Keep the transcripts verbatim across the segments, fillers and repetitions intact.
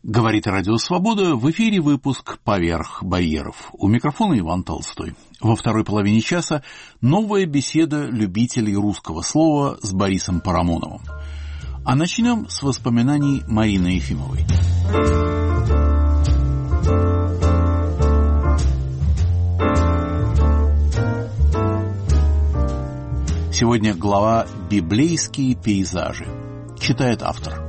Говорит Радио Свобода, в эфире выпуск «Поверх барьеров». У микрофона Иван Толстой. Во второй половине часа новая беседа любителей русского слова с Борисом Парамоновым. А начнем с воспоминаний Марины Ефимовой. Сегодня глава «Библейские пейзажи». Читает автор.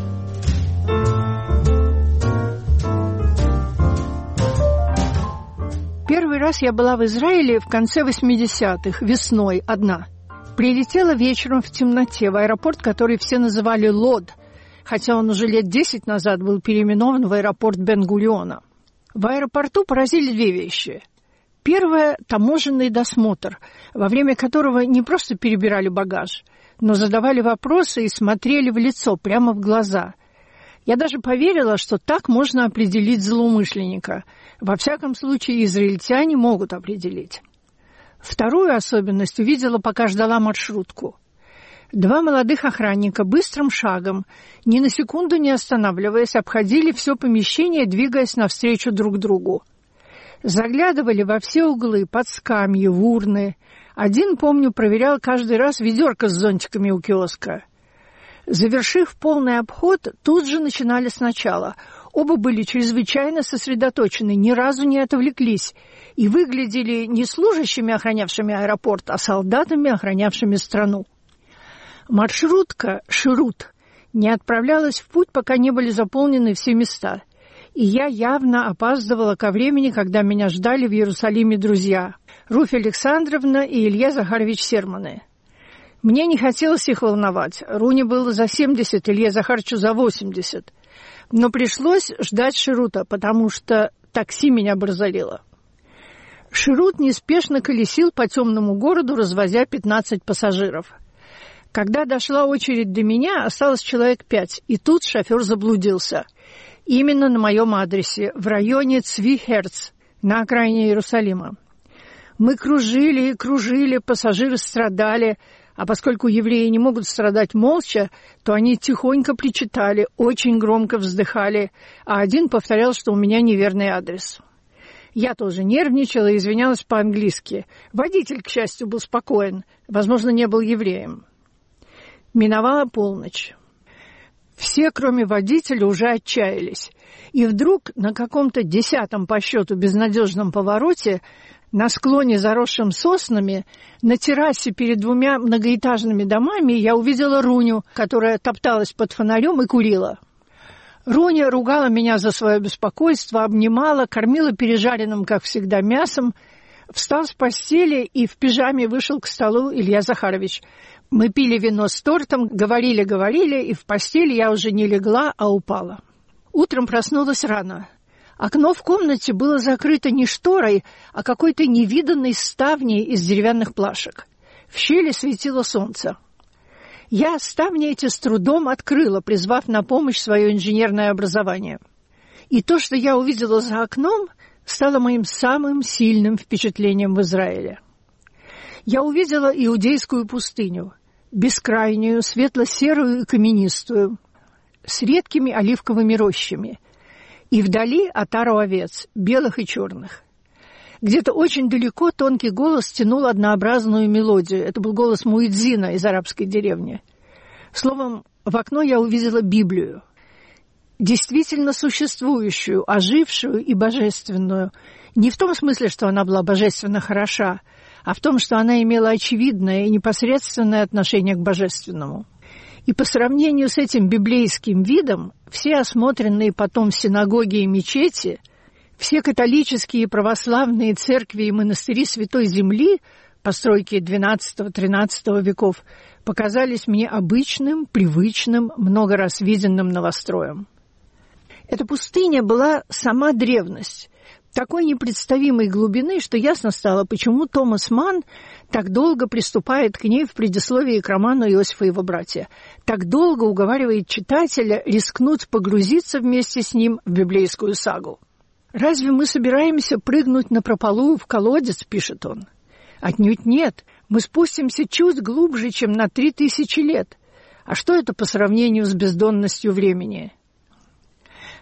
Первый раз я была в Израиле в конце восьмидесятых, весной, одна. Прилетела вечером в темноте в аэропорт, который все называли Лод, хотя он уже лет десять назад был переименован в аэропорт Бен-Гуриона. В аэропорту поразили две вещи. Первое – таможенный досмотр, во время которого не просто перебирали багаж, но задавали вопросы и смотрели в лицо, прямо в глаза. Я даже поверила, что так можно определить злоумышленника. Во всяком случае, израильтяне могут определить. Вторую особенность увидела, пока ждала маршрутку. Два молодых охранника быстрым шагом, ни на секунду не останавливаясь, обходили все помещение, двигаясь навстречу друг другу. Заглядывали во все углы, под скамьи, в урны. Один, помню, проверял каждый раз ведерко с зонтиками у киоска. Завершив полный обход, тут же начинали сначала. Оба были чрезвычайно сосредоточены, ни разу не отвлеклись и выглядели не служащими, охранявшими аэропорт, а солдатами, охранявшими страну. Маршрутка «Ширут» не отправлялась в путь, пока не были заполнены все места. И я явно опаздывала ко времени, когда меня ждали в Иерусалиме друзья Руфь Александровна и Илья Захарович Серманы. Мне не хотелось их волновать. Руне было за семьдесят, Илье Захаровичу за восемьдесят. Но пришлось ждать Ширута, потому что такси меня борзолило. Ширут неспешно колесил по темному городу, развозя пятнадцать пассажиров. Когда дошла очередь до меня, осталось человек пять, и тут шофер заблудился. Именно на моем адресе, в районе Цви-Херц, на окраине Иерусалима. Мы кружили и кружили, пассажиры страдали, а поскольку евреи не могут страдать молча, то они тихонько причитали, очень громко вздыхали, а один повторял, что у меня неверный адрес. Я тоже нервничала и извинялась по-английски. Водитель, к счастью, был спокоен, возможно, не был евреем. Миновала полночь. Все, кроме водителя, уже отчаялись. И вдруг на каком-то десятом по счету безнадежном повороте на склоне, заросшем соснами, на террасе перед двумя многоэтажными домами я увидела Руню, которая топталась под фонарем и курила. Руня ругала меня за свое беспокойство, обнимала, кормила пережаренным, как всегда, мясом. Встал с постели и в пижаме вышел к столу Илья Захарович. Мы пили вино с тортом, говорили-говорили, и в постель я уже не легла, а упала. Утром проснулась рано. Окно в комнате было закрыто не шторой, а какой-то невиданной ставней из деревянных плашек. В щели светило солнце. Я ставни эти с трудом открыла, призвав на помощь свое инженерное образование. И то, что я увидела за окном, стало моим самым сильным впечатлением в Израиле. Я увидела иудейскую пустыню, бескрайнюю, светло-серую и каменистую, с редкими оливковыми рощами, и вдали отару овец, белых и черных. Где-то очень далеко тонкий голос тянул однообразную мелодию. Это был голос муэдзина из арабской деревни. Словом, в окно я увидела Библию. Действительно существующую, ожившую и божественную. Не в том смысле, что она была божественно хороша, а в том, что она имела очевидное и непосредственное отношение к божественному. И по сравнению с этим библейским видом, все осмотренные потом синагоги и мечети, все католические и православные церкви и монастыри Святой Земли, постройки двенадцатого-тринадцатого веков, показались мне обычным, привычным, много раз виденным новостроем. Эта пустыня была сама древность, такой непредставимой глубины, что ясно стало, почему Томас Манн так долго приступает к ней в предисловии к роману «Иосиф и его братья», так долго уговаривает читателя рискнуть погрузиться вместе с ним в библейскую сагу. «Разве мы собираемся прыгнуть напропалую в колодец?» – пишет он. «Отнюдь нет. Мы спустимся чуть глубже, чем на три тысячи лет. А что это по сравнению с бездонностью времени?»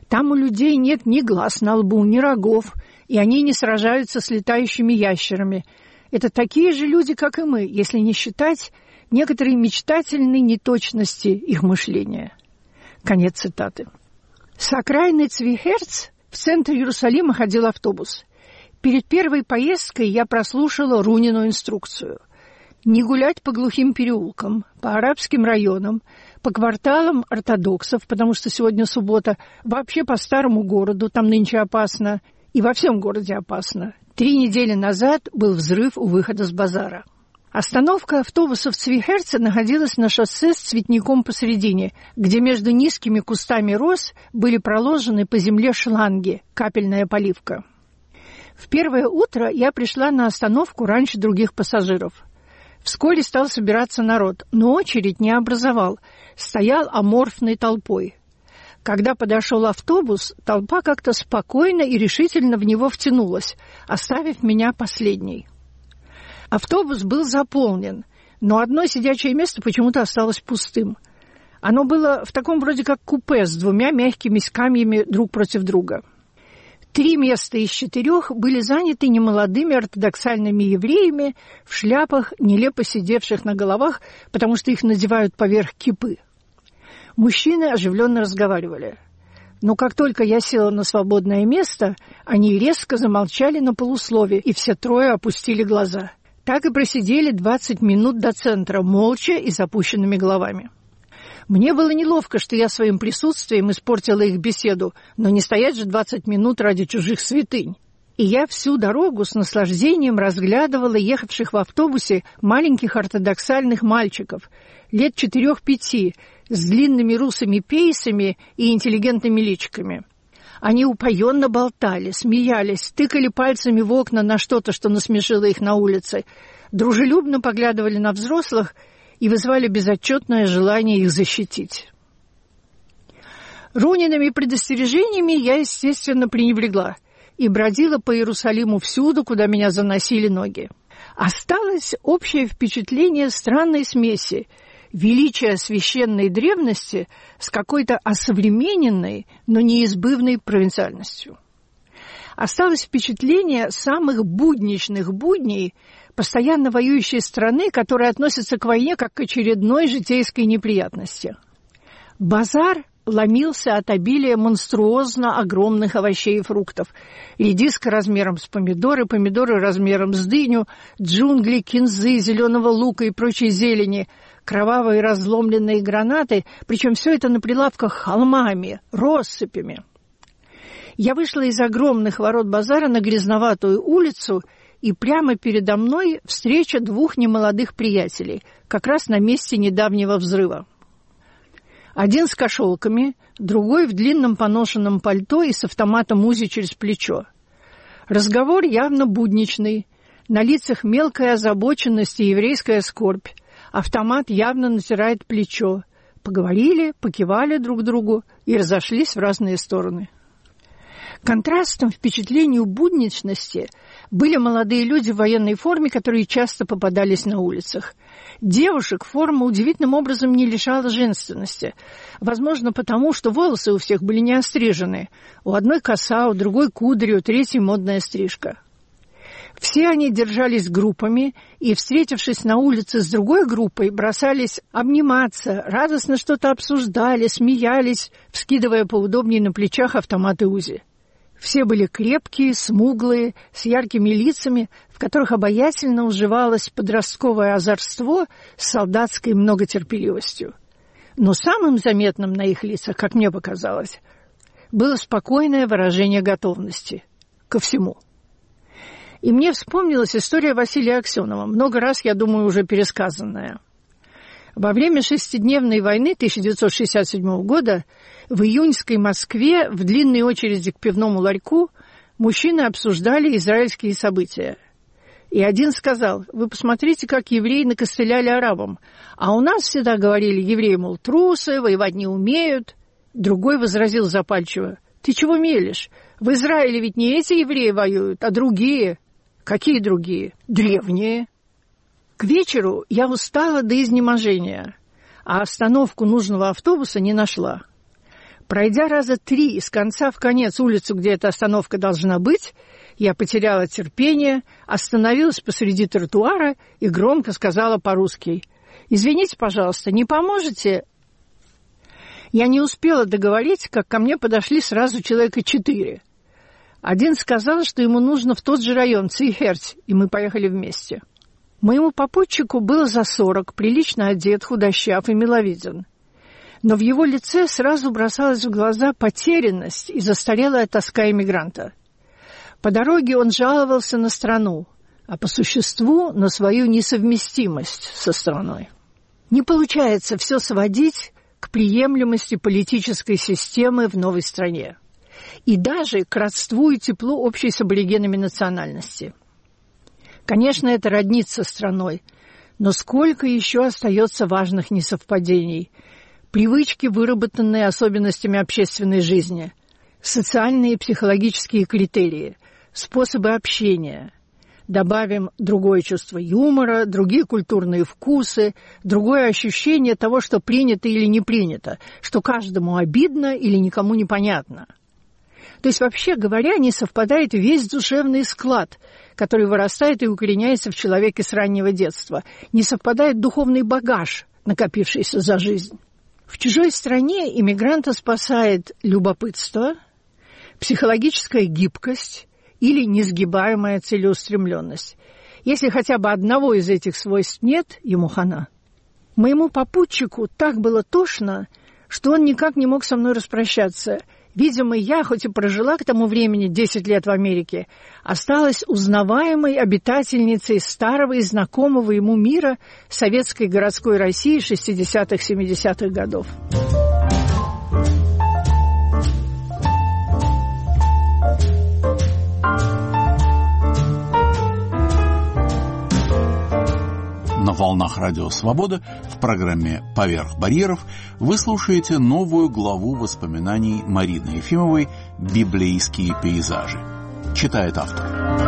Там у людей нет ни глаз на лбу, ни рогов, и они не сражаются с летающими ящерами. Это такие же люди, как и мы, если не считать некоторые мечтательные неточности их мышления». Конец цитаты. С окраины Цвихерц в центр Иерусалима ходил автобус. Перед первой поездкой я прослушала Рунину инструкцию. Не гулять по глухим переулкам, по арабским районам, по кварталам ортодоксов, потому что сегодня суббота, вообще по старому городу, там нынче опасно, и во всем городе опасно. Три недели назад был взрыв у выхода с базара. Остановка автобуса в Цвихерце находилась на шоссе с цветником посередине, где между низкими кустами роз были проложены по земле шланги, капельная поливка. В первое утро я пришла на остановку раньше других пассажиров. Вскоре стал собираться народ, но очередь не образовал, стоял аморфной толпой. Когда подошел автобус, толпа как-то спокойно и решительно в него втянулась, оставив меня последней. Автобус был заполнен, но одно сидячее место почему-то осталось пустым. Оно было в таком вроде как купе с двумя мягкими скамьями друг против друга. Три места из четырех были заняты немолодыми ортодоксальными евреями в шляпах, нелепо сидевших на головах, потому что их надевают поверх кипы. Мужчины оживленно разговаривали. Но как только я села на свободное место, они резко замолчали на полуслове, и все трое опустили глаза. Так и просидели двадцать минут до центра, молча и с опущенными головами. Мне было неловко, что я своим присутствием испортила их беседу, но не стоять же двадцать минут ради чужих святынь. И я всю дорогу с наслаждением разглядывала ехавших в автобусе маленьких ортодоксальных мальчиков, лет четырех-пяти, с длинными русыми пейсами и интеллигентными личиками. Они упоенно болтали, смеялись, тыкали пальцами в окна на что-то, что насмешило их на улице, дружелюбно поглядывали на взрослых и вызвали безотчетное желание их защитить. Руниными предостережениями я, естественно, пренебрегла и бродила по Иерусалиму всюду, куда меня заносили ноги. Осталось общее впечатление странной смеси, величия священной древности с какой-то осовремененной, но неизбывной провинциальностью. Осталось впечатление самых будничных будней постоянно воюющей страны, которая относится к войне как к очередной житейской неприятности. Базар ломился от обилия монструозно огромных овощей и фруктов. Редиска размером с помидоры, помидоры размером с дыню, джунгли, кинзы, зеленого лука и прочей зелени, кровавые разломленные гранаты, причем все это на прилавках холмами, россыпями. Я вышла из огромных ворот базара на грязноватую улицу, и прямо передо мной встреча двух немолодых приятелей, как раз на месте недавнего взрыва. Один с кошелками, другой в длинном поношенном пальто и с автоматом УЗИ через плечо. Разговор явно будничный, на лицах мелкая озабоченность и еврейская скорбь. Автомат явно натирает плечо. Поговорили, покивали друг другу и разошлись в разные стороны. Контрастом впечатлению будничности были молодые люди в военной форме, которые часто попадались на улицах. Девушек форма удивительным образом не лишала женственности. Возможно, потому, что волосы у всех были не острижены. У одной коса, у другой кудри, у третьей модная стрижка. Все они держались группами и, встретившись на улице с другой группой, бросались обниматься, радостно что-то обсуждали, смеялись, вскидывая поудобнее на плечах автоматы УЗИ. Все были крепкие, смуглые, с яркими лицами, в которых обаятельно уживалось подростковое озорство с солдатской многотерпеливостью. Но самым заметным на их лицах, как мне показалось, было спокойное выражение готовности ко всему. И мне вспомнилась история Василия Аксенова, много раз, я думаю, уже пересказанная. Во время шестидневной войны тысяча девятьсот шестьдесят седьмого года в июньской Москве в длинной очереди к пивному ларьку мужчины обсуждали израильские события. И один сказал: вы посмотрите, как евреи накостыляли арабам. А у нас всегда говорили, евреи, мол, трусы, воевать не умеют. Другой возразил запальчиво: ты чего мелешь? В Израиле ведь не эти евреи воюют, а другие. Какие другие? Древние. К вечеру я устала до изнеможения, а остановку нужного автобуса не нашла. Пройдя раза три из конца в конец улицу, где эта остановка должна быть, я потеряла терпение, остановилась посреди тротуара и громко сказала по-русски: «Извините, пожалуйста, не поможете?» Я не успела договорить, как ко мне подошли сразу человека четыре. Один сказал, что ему нужно в тот же район, Цейхерц, и мы поехали вместе. Моему попутчику было за сорок, прилично одет, худощав и миловиден. Но в его лице сразу бросалась в глаза потерянность и застарелая тоска эмигранта. По дороге он жаловался на страну, а по существу на свою несовместимость со страной. Не получается все сводить к приемлемости политической системы в новой стране и даже к родству и теплу общей с аборигенами национальности. Конечно, это роднит со страной, но сколько еще остается важных несовпадений, привычки, выработанные особенностями общественной жизни, социальные и психологические критерии, способы общения. Добавим другое чувство юмора, другие культурные вкусы, другое ощущение того, что принято или не принято, что каждому обидно или никому непонятно. То есть, вообще говоря, не совпадает весь душевный склад, который вырастает и укореняется в человеке с раннего детства. Не совпадает духовный багаж, накопившийся за жизнь. В чужой стране иммигранта спасает любопытство, психологическая гибкость или несгибаемая целеустремленность. Если хотя бы одного из этих свойств нет, ему хана. Моему попутчику так было тошно, что он никак не мог со мной распрощаться. Видимо, я, хоть и прожила к тому времени десять лет в Америке, осталась узнаваемой обитательницей старого и знакомого ему мира советской городской России шестидесятых-семидесятых годов. На волнах Радио Свобода в программе «Поверх барьеров» вы слушаете новую главу воспоминаний Марины Ефимовой «Библейские пейзажи». Читает автор.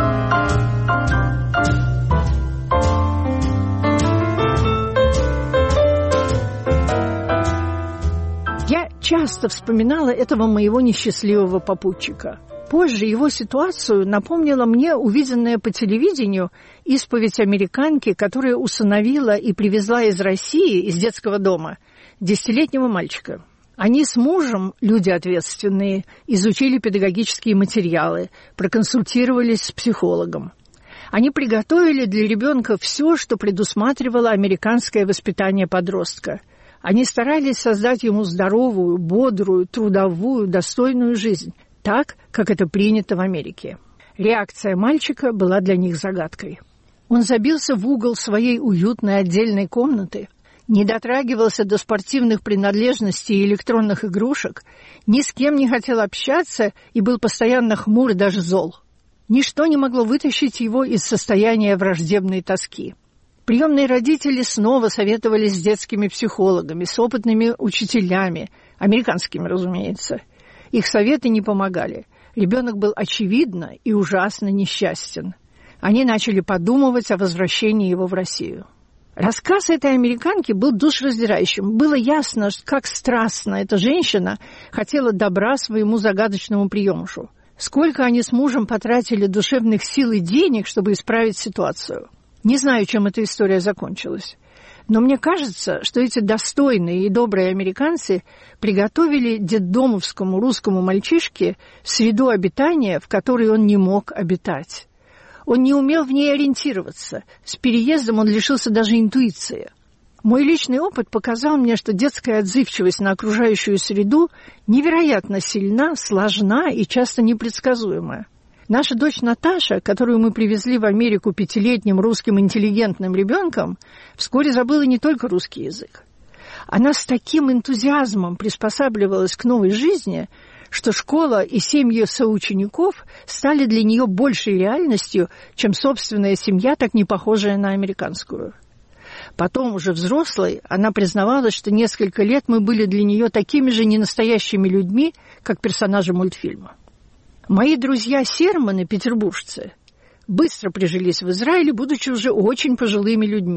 Я часто вспоминала этого моего несчастливого попутчика. Позже его ситуацию напомнила мне увиденная по телевидению исповедь американки, которая усыновила и привезла из России, из детского дома, десятилетнего мальчика. Они с мужем, люди ответственные, изучили педагогические материалы, проконсультировались с психологом. Они приготовили для ребенка все, что предусматривало американское воспитание подростка. Они старались создать ему здоровую, бодрую, трудовую, достойную жизнь, так, как это принято в Америке. Реакция мальчика была для них загадкой. Он забился в угол своей уютной отдельной комнаты, не дотрагивался до спортивных принадлежностей и электронных игрушек, ни с кем не хотел общаться и был постоянно хмур и даже зол. Ничто не могло вытащить его из состояния враждебной тоски. Приемные родители снова советовались с детскими психологами, с опытными учителями, американскими, разумеется. Их советы не помогали. Ребенок был очевидно и ужасно несчастен. Они начали подумывать о возвращении его в Россию. Рассказ этой американки был душераздирающим. Было ясно, как страстно эта женщина хотела добра своему загадочному приемышу. Сколько они с мужем потратили душевных сил и денег, чтобы исправить ситуацию. Не знаю, чем эта история закончилась. Но мне кажется, что эти достойные и добрые американцы приготовили детдомовскому русскому мальчишке среду обитания, в которой он не мог обитать. Он не умел в ней ориентироваться. С переездом он лишился даже интуиции. Мой личный опыт показал мне, что детская отзывчивость на окружающую среду невероятно сильна, сложна и часто непредсказуема. Наша дочь Наташа, которую мы привезли в Америку пятилетним русским интеллигентным ребенком, вскоре забыла не только русский язык. Она с таким энтузиазмом приспосабливалась к новой жизни, что школа и семьи соучеников стали для нее большей реальностью, чем собственная семья, так не похожая на американскую. Потом, уже взрослой, она признавалась, что несколько лет мы были для нее такими же ненастоящими людьми, как персонажи мультфильма. Мои друзья-серманы, петербуржцы, быстро прижились в Израиле, будучи уже очень пожилыми людьми.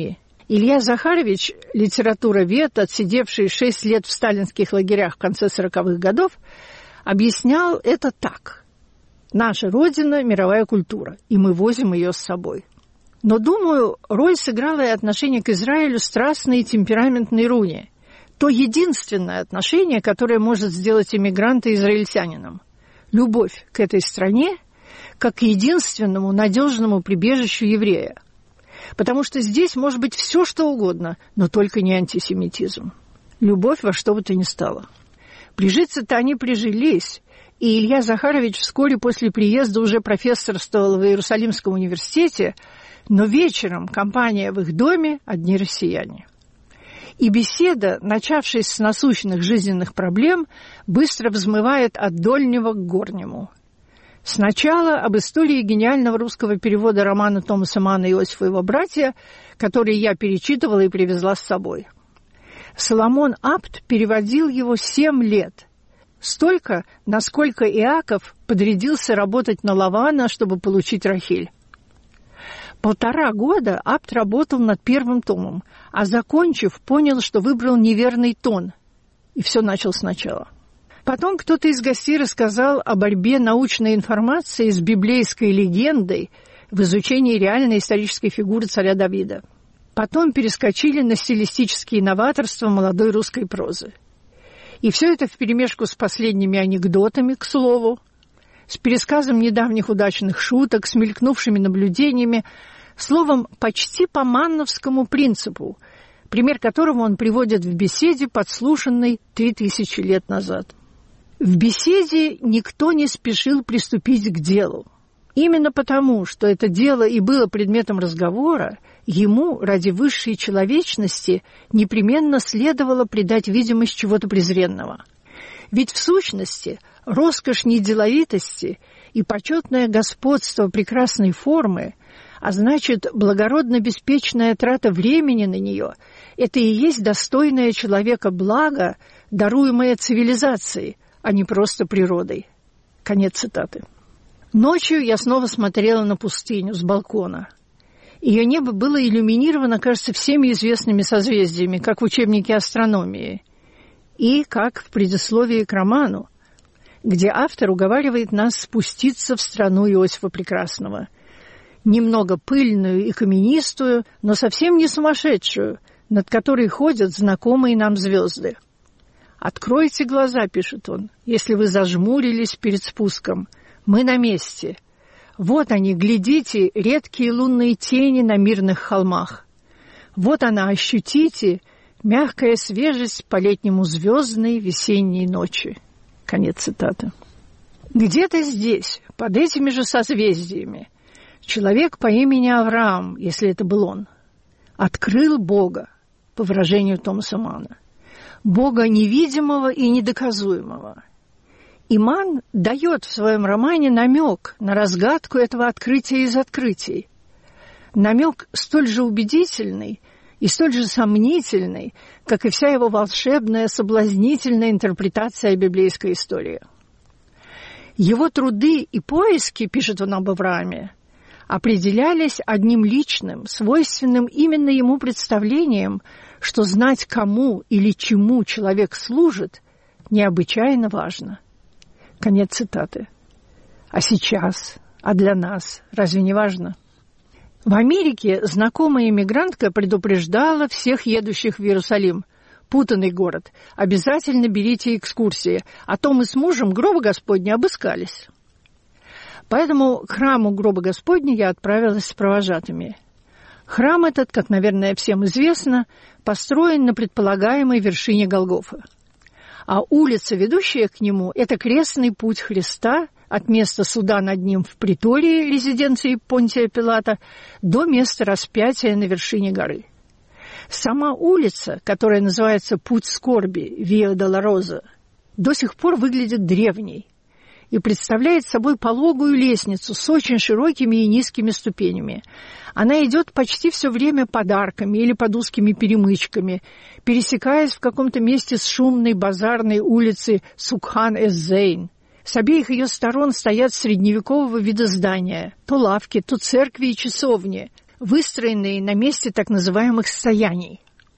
Илья Захарович, литературовед, отсидевший шесть лет в сталинских лагерях в конце сороковых годов, объяснял это так. Наша Родина – мировая культура, и мы возим ее с собой. Но, думаю, роль сыграло и отношение к Израилю страстной и темпераментной Руни. То единственное отношение, которое может сделать иммигранта израильтянином. Любовь к этой стране как к единственному надежному прибежищу еврея. Потому что здесь может быть все, что угодно, но только не антисемитизм. Любовь во что бы то ни стало. Прижиться-то они прижились, и Илья Захарович вскоре после приезда уже профессорствовал в Иерусалимском университете, но вечером компания в их доме одни россияне. И беседа, начавшись с насущных жизненных проблем, быстро взмывает от дольнего к горнему. Сначала об истории гениального русского перевода романа Томаса Манна «Иосиф и его братья», который я перечитывала и привезла с собой. Соломон Апт переводил его семь лет. Столько, насколько Иаков подрядился работать на Лавана, чтобы получить Рахиль. Полтора года Апт работал над первым томом, а, закончив, понял, что выбрал неверный тон, и все начал сначала. Потом кто-то из гостей рассказал о борьбе научной информации с библейской легендой в изучении реальной исторической фигуры царя Давида. Потом перескочили на стилистические новаторства молодой русской прозы. И все это вперемешку с последними анекдотами, к слову, с пересказом недавних удачных шуток, с мелькнувшими наблюдениями, словом, почти по манновскому принципу, пример которого он приводит в беседе, подслушанной три тысячи лет назад. В беседе никто не спешил приступить к делу. Именно потому, что это дело и было предметом разговора, ему, ради высшей человечности, непременно следовало придать видимость чего-то презренного. Ведь в сущности роскошь неделовитости и почетное господство прекрасной формы, а значит, благородно-беспечная трата времени на нее, это и есть достойное человека благо, даруемое цивилизацией, а не просто природой. Конец цитаты. Ночью я снова смотрела на пустыню с балкона. Ее небо было иллюминировано, кажется, всеми известными созвездиями, как в учебнике астрономии, и как в предисловии к роману, где автор уговаривает нас спуститься в страну Иосифа Прекрасного. Немного пыльную и каменистую, но совсем не сумасшедшую, над которой ходят знакомые нам звезды. «Откройте глаза», — пишет он, — «если вы зажмурились перед спуском. Мы на месте. Вот они, глядите, редкие лунные тени на мирных холмах. Вот она, ощутите, мягкая свежесть по-летнему звездной весенней ночи». Конец цитаты. Где-то здесь, под этими же созвездиями, человек по имени Авраам, если это был он, открыл Бога, по выражению Томаса Манна. Бога невидимого и недоказуемого. И Манн дает в своем романе намек на разгадку этого открытия из открытий. Намек столь же убедительный и столь же сомнительный, как и вся его волшебная, соблазнительная интерпретация библейской истории. Его труды и поиски, пишет он об Аврааме, определялись одним личным, свойственным именно ему представлением, что знать, кому или чему человек служит, необычайно важно. Конец цитаты. А сейчас, а для нас, разве не важно? В Америке знакомая иммигрантка предупреждала всех едущих в Иерусалим: путанный город, обязательно берите экскурсии, а то мы с мужем гроба Господня обыскались. Поэтому к храму гроба Господня я отправилась с провожатыми. Храм этот, как, наверное, всем известно, построен на предполагаемой вершине Голгофы. А улица, ведущая к нему, это крестный путь Христа от места суда над ним в притории, резиденции Понтия Пилата, до места распятия на вершине горы. Сама улица, которая называется «Путь скорби» Виа Долороза, до сих пор выглядит древней и представляет собой пологую лестницу с очень широкими и низкими ступенями. Она идет почти все время под арками или под узкими перемычками, пересекаясь в каком-то месте с шумной базарной улицей Сукхан-эз-Зейн. С обеих ее сторон стоят средневекового вида здания, то лавки, то церкви и часовни, выстроенные на месте так называемых стояний.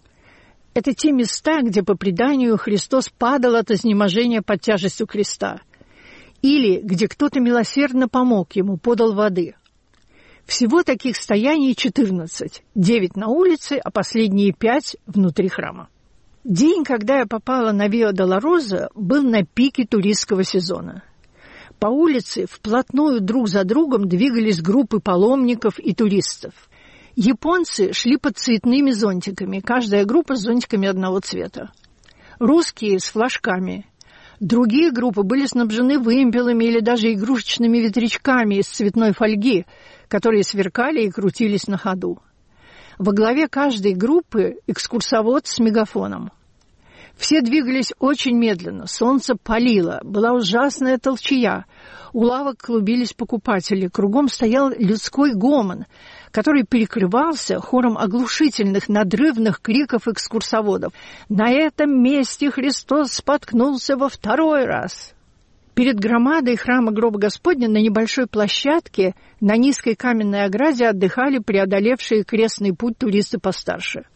Это те места, где, по преданию, Христос падал от изнеможения под тяжестью креста, или где кто-то милосердно помог ему, подал воды. Всего таких стояний четырнадцать, девять на улице, а последние пять внутри храма. День, когда я попала на Виа-Долороза, был на пике туристского сезона. По улице вплотную друг за другом двигались группы паломников и туристов. Японцы шли под цветными зонтиками, каждая группа с зонтиками одного цвета. Русские с флажками. Другие группы были снабжены вымпелами или даже игрушечными ветрячками из цветной фольги, которые сверкали и крутились на ходу. Во главе каждой группы экскурсовод с мегафоном. Все двигались очень медленно, солнце палило, была ужасная толчая, у лавок клубились покупатели, кругом стоял людской гомон, который перекрывался хором оглушительных, надрывных криков экскурсоводов. «На этом месте Христос споткнулся во второй раз!» Перед громадой храма Гроба Господня на небольшой площадке на низкой каменной ограде отдыхали преодолевшие крестный путь туристы постарше.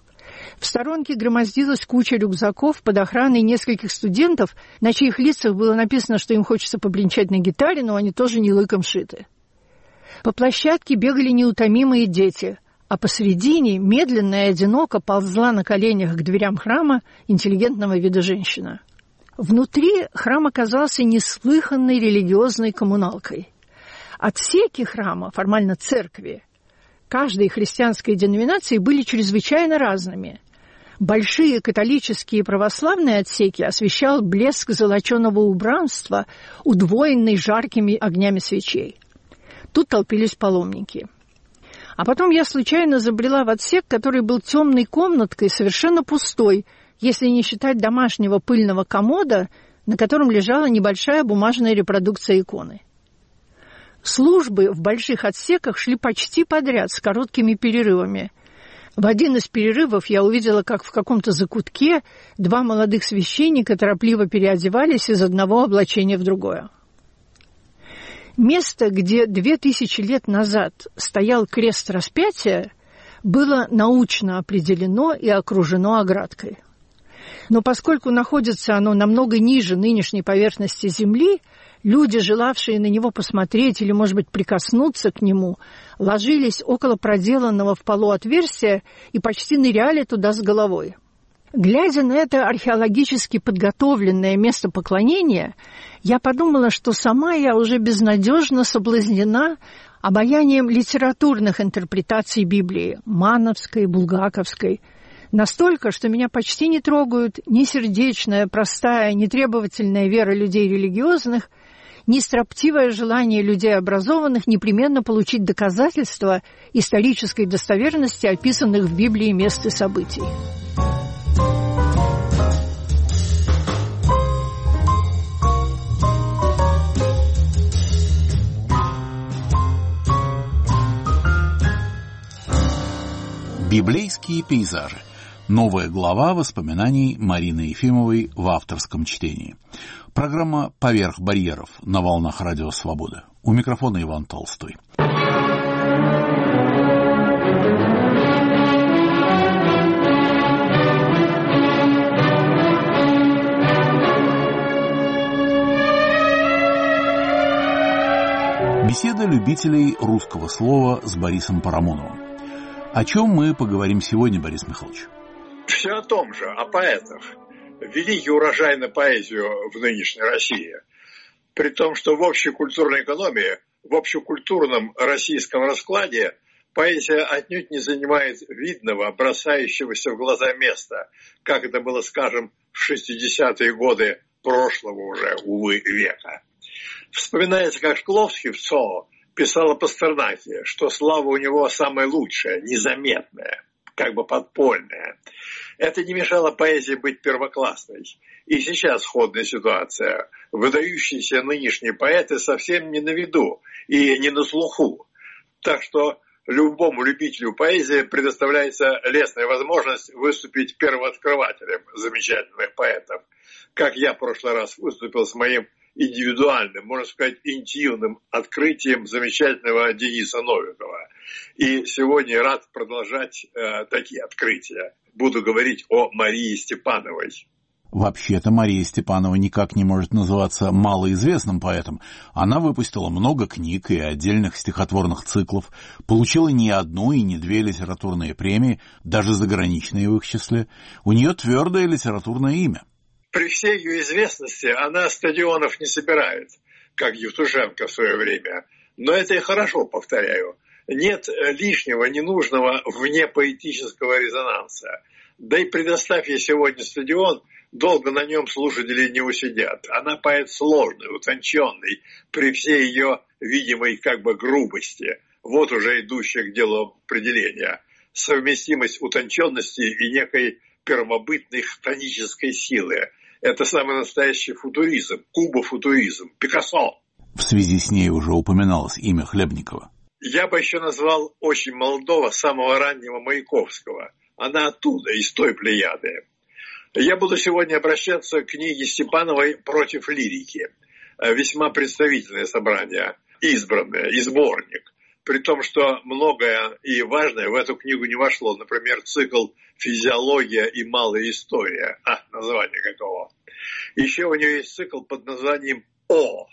В сторонке громоздилась куча рюкзаков под охраной нескольких студентов, на чьих лицах было написано, что им хочется побренчать на гитаре, но они тоже не лыком шиты. По площадке бегали неутомимые дети, а посредине медленно и одиноко ползла на коленях к дверям храма интеллигентного вида женщина. Внутри храм оказался неслыханной религиозной коммуналкой. Отсеки храма, формально церкви, каждой христианской деноминации были чрезвычайно разными. Большие католические и православные отсеки освещал блеск золоченого убранства, удвоенный жаркими огнями свечей. Тут толпились паломники. А потом я случайно забрела в отсек, который был темной комнаткой, совершенно пустой, если не считать домашнего пыльного комода, на котором лежала небольшая бумажная репродукция иконы. Службы в больших отсеках шли почти подряд, с короткими перерывами. В один из перерывов я увидела, как в каком-то закутке два молодых священника торопливо переодевались из одного облачения в другое. Место, где две тысячи лет назад стоял крест распятия, было научно определено и окружено оградкой. Но поскольку находится оно намного ниже нынешней поверхности земли, люди, желавшие на него посмотреть или, может быть, прикоснуться к нему, ложились около проделанного в полу отверстия и почти ныряли туда с головой. Глядя на это археологически подготовленное место поклонения, я подумала, что сама я уже безнадежно соблазнена обаянием литературных интерпретаций Библии, мановской, булгаковской, настолько, что меня почти не трогают ни сердечная, простая, нетребовательная вера людей религиозных, ни строптивое желание людей образованных непременно получить доказательства исторической достоверности описанных в Библии мест и событий. Библейские пейзажи. Новая глава воспоминаний Марины Ефимовой в авторском чтении. Программа «Поверх барьеров» на волнах Радио Свобода. У микрофона Иван Толстой. Беседа любителей русского слова с Борисом Парамоновым. О чем мы поговорим сегодня, Борис Михайлович? Все о том же, о поэтах. Великий урожай на поэзию в нынешней России. При том, что в общей культурной экономии, в общекультурном российском раскладе поэзия отнюдь не занимает видного, бросающегося в глаза места, как это было, скажем, в шестидесятые годы прошлого уже, увы, века. Вспоминается, как Шкловский в ЦО писал о Пастернаке, что слава у него самая лучшая, незаметная, как бы подпольная. Это не мешало поэзии быть первоклассной. И сейчас сходная ситуация. Выдающиеся нынешние поэты совсем не на виду и не на слуху. Так что любому любителю поэзии предоставляется лестная возможность выступить первооткрывателем замечательных поэтов. Как я в прошлый раз выступил с моим индивидуальным, можно сказать, интимным открытием замечательного Дениса Новикова. И сегодня рад продолжать э, такие открытия. Буду говорить о Марии Степановой. Вообще-то Мария Степанова никак не может называться малоизвестным поэтом. Она выпустила много книг и отдельных стихотворных циклов, получила не одну и не две литературные премии, даже заграничные в их числе. У нее твердое литературное имя. При всей ее известности она стадионов не собирает, как Евтушенко в свое время. Но это и хорошо, повторяю. Нет лишнего, ненужного внепоэтического резонанса. Да и предоставь ей сегодня стадион, долго на нем слушатели не усидят. Она поэт сложный, утонченный, при всей ее видимой как бы грубости. Вот уже идущее к делу определения. Совместимость утонченности и некой первобытной хтонической силы. Это самый настоящий футуризм, кубофутуризм, Пикассо. В связи с ней уже упоминалось имя Хлебникова. Я бы еще назвал очень молодого, самого раннего Маяковского. Она оттуда, из той плеяды. Я буду сегодня обращаться к книге Степановой «Против лирики». Весьма представительное собрание, избранное, и сборник. При том, что многое и важное в эту книгу не вошло. Например, цикл «Физиология и малая история». А, название какого. Еще у нее есть цикл под названием «О».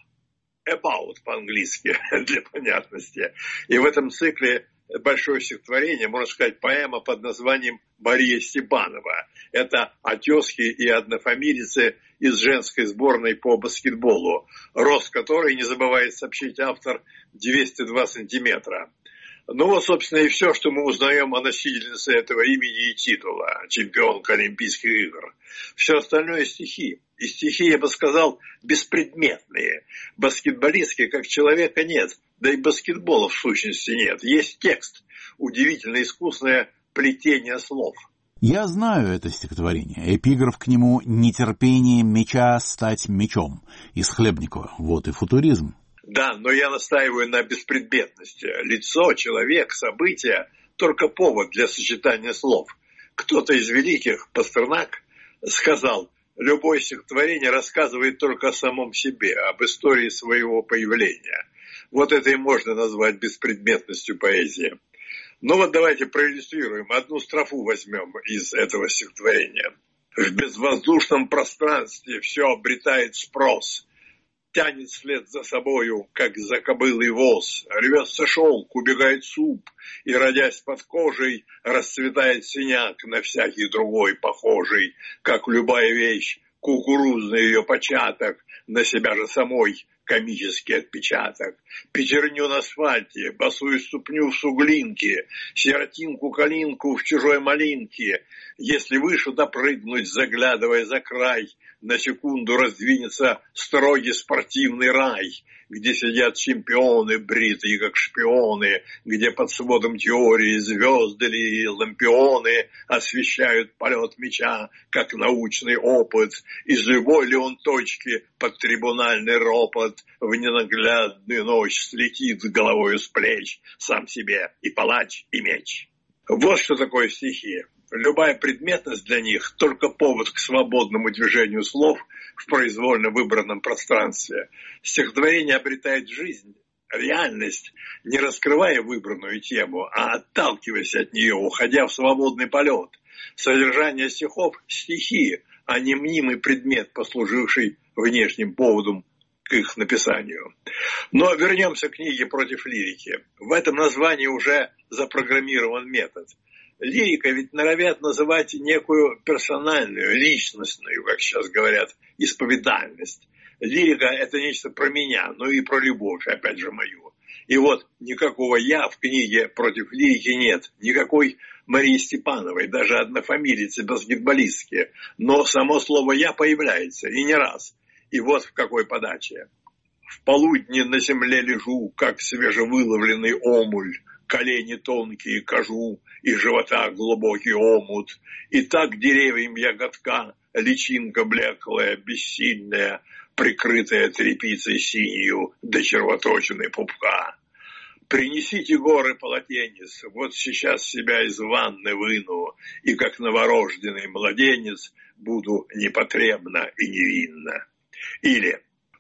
About по-английски, для понятности. И в этом цикле большое стихотворение, можно сказать, поэма под названием «Мария Степанова». Это отёзки и однофамилицы из женской сборной по баскетболу, рост которой, не забывает сообщить автор, двести два сантиметра. Ну вот, собственно, и все, что мы узнаем о носительнице этого имени и титула, чемпионка Олимпийских игр. Все остальное стихи. И стихи, я бы сказал, беспредметные. Баскетболистки как человека нет, да и баскетбола в сущности нет. Есть текст, удивительно искусное плетение слов. Я знаю это стихотворение. Эпиграф к нему «Нетерпение меча стать мечом» из Хлебникова. Вот и футуризм. Да, но я настаиваю на беспредметности. Лицо, человек, события – только повод для сочетания слов. Кто-то из великих, Пастернак, сказал, любое стихотворение рассказывает только о самом себе, об истории своего появления. Вот это и можно назвать беспредметностью поэзии. Ну вот давайте проиллюстрируем. Одну строфу возьмем из этого стихотворения. В безвоздушном пространстве все обретает спрос. Тянет вслед за собою, как за кобылой воз. Рвется шелк, убегает суп, и, родясь под кожей, расцветает синяк на всякий другой похожий, как любая вещь, кукурузный ее початок, на себя же самой комический отпечаток. Пятерню на асфальте, босую ступню в суглинке, сиротинку-калинку в чужой малинке. Если выше допрыгнуть, заглядывая за край, на секунду раздвинется строгий спортивный рай, где сидят чемпионы, бритые как шпионы, где под сводом теории звезды ли лампионы освещают полет мяча, как научный опыт. Из любой ли он точки под трибунальный ропот в ненаглядную ночь слетит с головою с плеч сам себе и палач, и меч. Вот что такое стихи. Любая предметность для них – только повод к свободному движению слов в произвольно выбранном пространстве. Стихотворение обретает жизнь, реальность, не раскрывая выбранную тему, а отталкиваясь от нее, уходя в свободный полет. Содержание стихов – стихи, а не мнимый предмет, послуживший внешним поводом к их написанию. Но вернемся к книге «Против лирики». В этом названии уже запрограммирован метод. Лирика ведь норовят называть некую персональную, личностную, как сейчас говорят, исповедальность. Лирика – это нечто про меня, но и про любовь, опять же, мою. И вот никакого «я» в книге «Против лирики» нет, никакой Марии Степановой, даже однофамилицы баскетболистки. Но само слово «я» появляется, и не раз. И вот в какой подаче. В полудне на земле лежу, как свежевыловленный омуль, колени тонкие кожу, и живота глубокий омут. И так деревьям ягодка, личинка блеклая, бессильная, прикрытая тряпицей синюю до червоточины пупка. Принесите горы полотенец, вот сейчас себя из ванны выну, и как новорожденный младенец буду непотребна и невинна. Или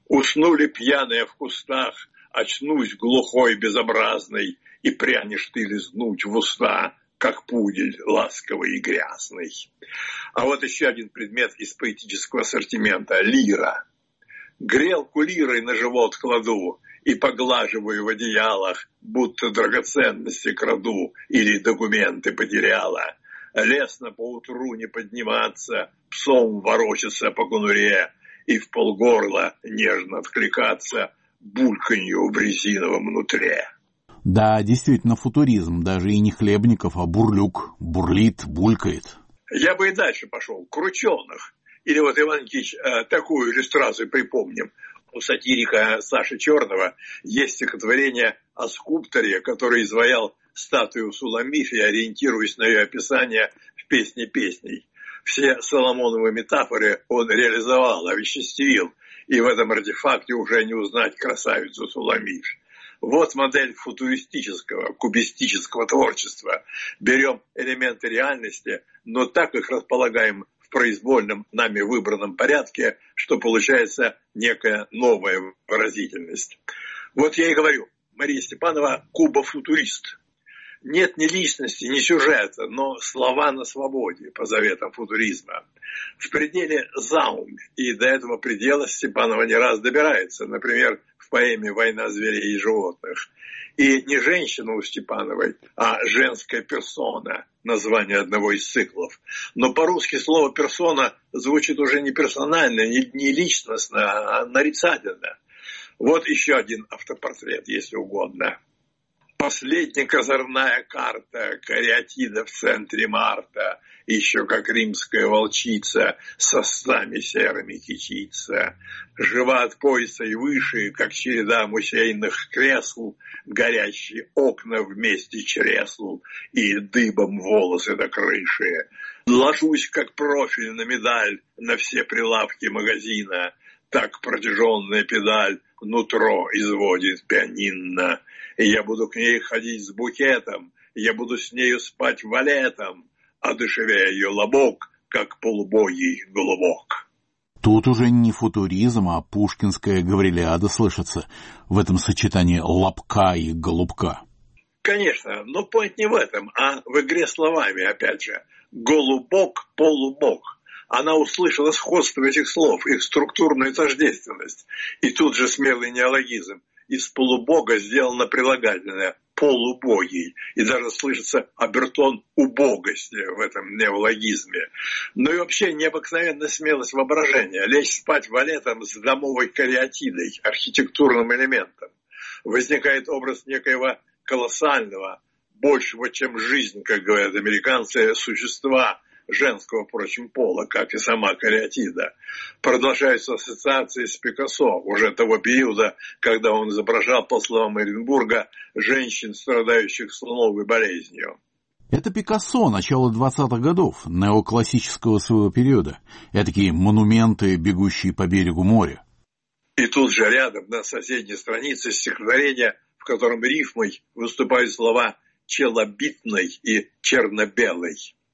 Уснули пьяные в кустах, очнусь глухой, безобразный, и прянешь ты лизнуть в уста, как пудель ласковый и грязный. А вот еще один предмет из поэтического ассортимента – лира. Грелку лирой на живот кладу и поглаживаю в одеялах, будто драгоценности краду или документы потеряла. Лестно поутру не подниматься, псом ворочаться по конуре и в полгорла нежно откликаться бульканью в резиновом нутре. Да, действительно, футуризм. Даже и не Хлебников, а Бурлюк. Бурлит, булькает. Я бы и дальше пошел. Крученых. Или вот, Иван Никитич, такую иллюстрацию припомним. У сатирика Саши Черного есть стихотворение о скульпторе, который изваял статую Суламифи, ориентируясь на ее описание в «Песне песней». Все Соломоновы метафоры он реализовал, овеществил, и в этом артефакте уже не узнать красавицу Суламифь. Вот модель футуристического, кубистического творчества. Берем элементы реальности, но так их располагаем в произвольном нами выбранном порядке, что получается некая новая выразительность. Вот я и говорю, Мария Степанова – кубофутурист. Нет ни личности, ни сюжета, но слова на свободе, по заветам футуризма. В пределе заум, и до этого предела Степанова не раз добирается, например, в поэме «Война зверей и животных». И не женщина у Степановой, а женская персона, название одного из циклов. Но по-русски слово «персона» звучит уже не персонально, не, не личностно, а нарицательно. Вот еще один автопортрет, если угодно. Последняя козырная карта, кариатида в центре марта, еще как римская волчица, со стами серыми кичится. Жива от пояса и выше, как череда мусейных кресл, горящие окна вместе чресл и дыбом волосы до крыши. Ложусь, как профиль на медаль, на все прилавки магазина, так протяженная педаль нутро изводит пианино. И я буду к ней ходить с букетом, я буду с нею спать валетом, одышевея ее лобок, как полубогий голубок. Тут уже не футуризм, а пушкинская гаврилиада слышится в этом сочетании лобка и голубка. Конечно, но point не в этом, а в игре словами, опять же. Голубок, полубог. Она услышала сходство этих слов, их структурную тождественность. И тут же смелый неологизм. Из полубога сделано прилагательное полубогий. И даже слышится обертон убогости в этом неологизме. Ну и вообще необыкновенная смелость воображения. Лечь спать валетом с домовой кариатидой, архитектурным элементом. Возникает образ некоего колоссального, большего, чем жизнь, как говорят американцы, существа, женского, впрочем, пола, как и сама кариатида. Продолжаются ассоциации с Пикассо, уже того периода, когда он изображал, по словам Эренбурга, женщин, страдающих слоновой болезнью. Это Пикассо, начало двадцатых годов, неоклассического своего периода. Этакие монументы, бегущие по берегу моря. И тут же рядом, на соседней странице, стихотворение, в котором рифмой выступают слова «челобитный» и «черно-белый».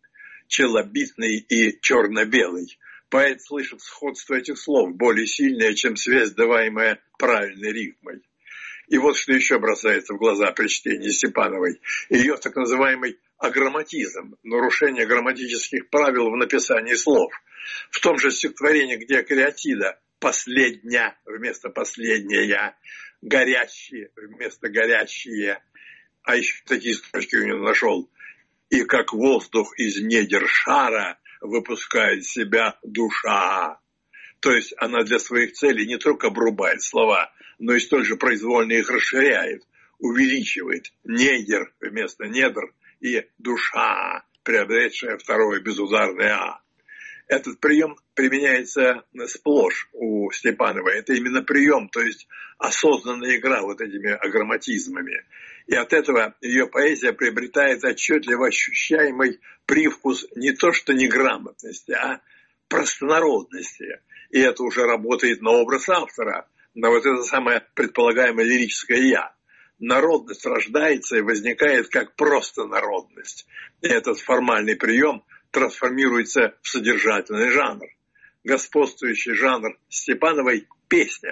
Челобитный и черно-белый. Поэт слышит сходство этих слов, более сильное, чем связь, даваемая правильной рифмой. И вот что еще бросается в глаза при чтении Степановой. Ее так называемый аграмматизм, нарушение грамматических правил в написании слов. В том же стихотворении, где кариатида «последня» вместо «последняя», «горящие» вместо «горящие», а еще такие строчки у него нашел. И как воздух из недр шара выпускает себя душа. То есть она для своих целей не только обрубает слова, но и столь же произвольно их расширяет, увеличивает недр вместо недр и душа, приобретшая второе безударное «а». Этот прием применяется сплошь у Степановой. Это именно прием, то есть осознанная игра вот этими аграмматизмами. И от этого ее поэзия приобретает отчетливо ощущаемый привкус не то что неграмотности, а простонародности. И это уже работает на образ автора, на вот это самое предполагаемое лирическое «я». Народность рождается и возникает как просто народность. И этот формальный прием трансформируется в содержательный жанр. Господствующий жанр Степановой – песня.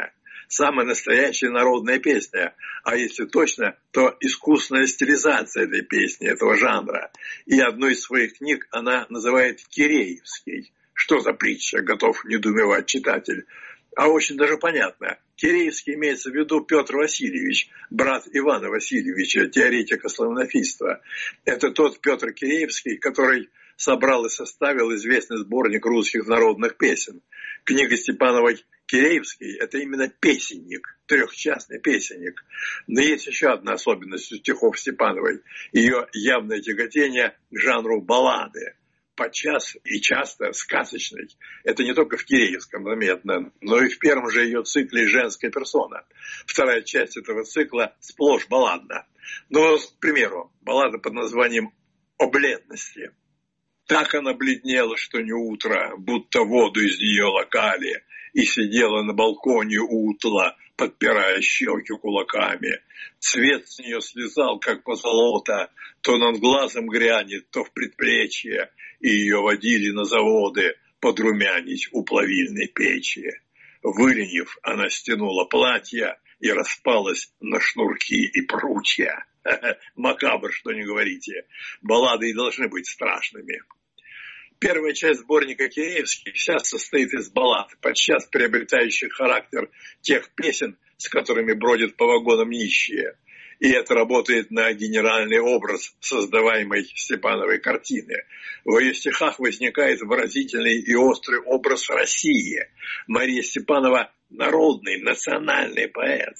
самая настоящая народная песня. А если точно, то искусная стилизация этой песни, этого жанра. И одну из своих книг она называет «Киреевский». Что за притча, готов недоумевать читатель. А очень даже понятно. Киреевский имеется в виду Петр Васильевич, брат Ивана Васильевича, теоретика славянофильства. Это тот Петр Киреевский, который собрал и составил известный сборник русских народных песен. Книга Степановой «Киреевский» – это именно песенник, трехчастный песенник. Но есть еще одна особенность у стихов Степановой – ее явное тяготение к жанру баллады. Подчас и часто сказочной. Это не только в Киреевском заметно, но и в первом же ее цикле «Женская персона». Вторая часть этого цикла сплошь балладна. Но, к примеру, баллада под названием «О бледности». Так она бледнела, что не утро, будто воду из нее лакали, и сидела на балконе утла, подпирая щеки кулаками. Цвет с нее слезал, как позолота, то над глазом грянет, то в предплечье, и ее водили на заводы подрумянить у плавильной печи. Выленив, она стянула платье и распалась на шнурки и прутья. Макабр, что не говорите. Баллады и должны быть страшными. Первая часть сборника «Киреевский» сейчас состоит из баллад, подчас приобретающих характер тех песен, с которыми бродят по вагонам нищие. И это работает на генеральный образ создаваемой Степановой картины. В ее стихах возникает выразительный и острый образ России. Мария Степанова – народный, национальный поэт.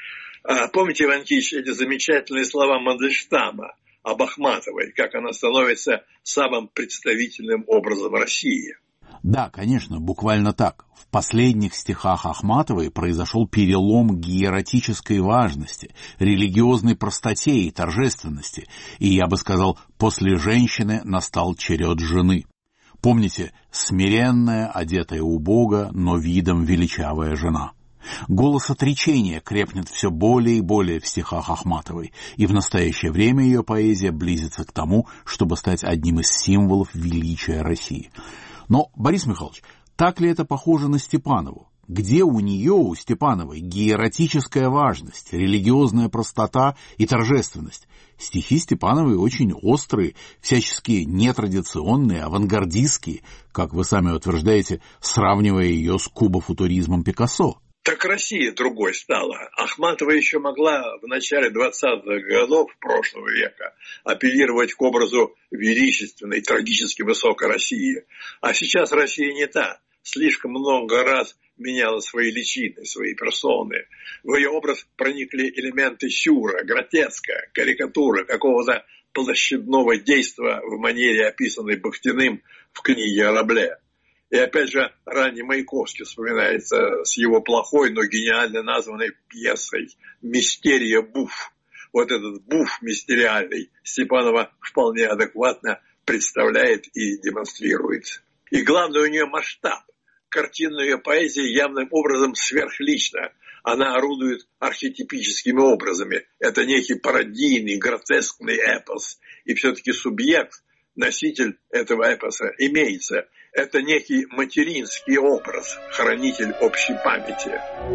А помните, Иван Кич, эти замечательные слова Мандельштама об Ахматовой, как она становится самым представительным образом России? Да, конечно, буквально так. В последних стихах Ахматовой произошел перелом гиератической важности, религиозной простоте и торжественности. И, я бы сказал, после женщины настал черед жены. Помните, смиренная, одетая убого, но видом величавая жена. Голос отречения крепнет все более и более в стихах Ахматовой, и в настоящее время ее поэзия близится к тому, чтобы стать одним из символов величия России. Но, Борис Михайлович, так ли это похоже на Степанову? Где у нее, у Степановой, гиератическая важность, религиозная простота и торжественность? Стихи Степановой очень острые, всячески нетрадиционные, авангардистские, как вы сами утверждаете, сравнивая ее с кубофутуризмом Пикассо. Так Россия другой стала. Ахматова еще могла в начале двадцатых годов прошлого века апеллировать к образу величественной, трагически высокой России. А сейчас Россия не та. Слишком много раз меняла свои личины, свои персоны. В ее образ проникли элементы сюра, гротеска, карикатуры, какого-то площадного действа в манере, описанной Бахтиным в книге о Рабле. И опять же, ранний Маяковский вспоминается с его плохой, но гениально названной пьесой «Мистерия Буф». Вот этот буф мистериальный Степанова вполне адекватно представляет и демонстрирует. И главное, у нее масштаб. Картинная ее поэзия явным образом сверхлична. Она орудует архетипическими образами. Это некий пародийный, гротескный эпос. И все-таки субъект, носитель этого эпоса имеется. Это некий материнский образ, хранитель общей памяти.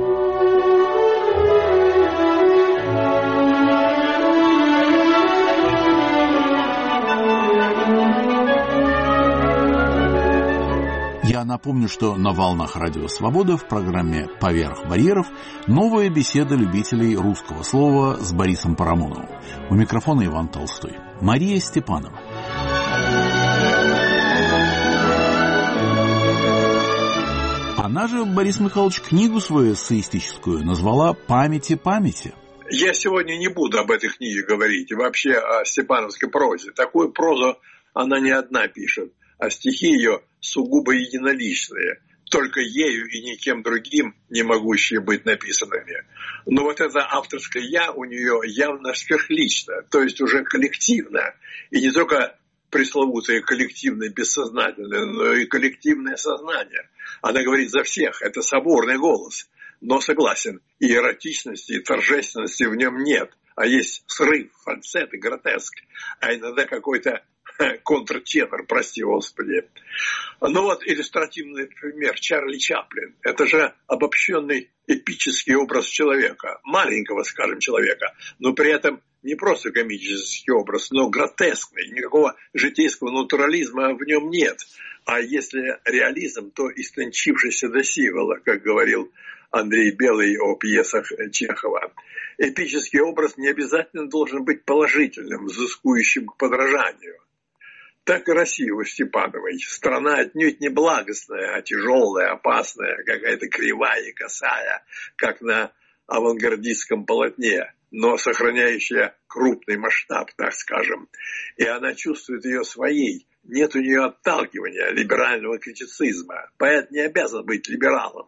Я напомню, что на волнах Радио Свобода в программе «Поверх барьеров» новая беседа любителей русского слова с Борисом Парамоновым. У микрофона Иван Толстой. Мария Степанова. Она же, Борис Михайлович, книгу свою эссеистическую назвала «Памяти памяти». Я сегодня не буду об этой книге говорить, и вообще о степановской прозе. Такую прозу она не одна пишет, а стихи ее сугубо единоличные, только ею и никем другим не могущие быть написанными. Но вот это авторское «я» у нее явно сверхлично, то есть уже коллективно, и не только пресловутое коллективное бессознательное, но и коллективное сознание. Она говорит за всех, это соборный голос. Но согласен, и эротичности, и торжественности в нем нет, а есть срыв, фальцет и гротеск, а иногда какой-то контртенор, прости господи. Ну вот иллюстративный пример, Чарли Чаплин. Это же обобщенный эпический образ человека, маленького, скажем, человека, но при этом не просто комический образ, но гротескный, никакого житейского натурализма в нем нет. А если реализм, то истончившийся до символа, как говорил Андрей Белый о пьесах Чехова. Эпический образ не обязательно должен быть положительным, взыскующим к подражанию. Так и Россия у Степановой. Страна отнюдь не благостная, а тяжелая, опасная, какая-то кривая и косая, как на авангардистском полотне, но сохраняющая крупный масштаб, так скажем. И она чувствует ее своей. Нет у нее отталкивания, либерального критицизма. Поэт не обязан быть либералом.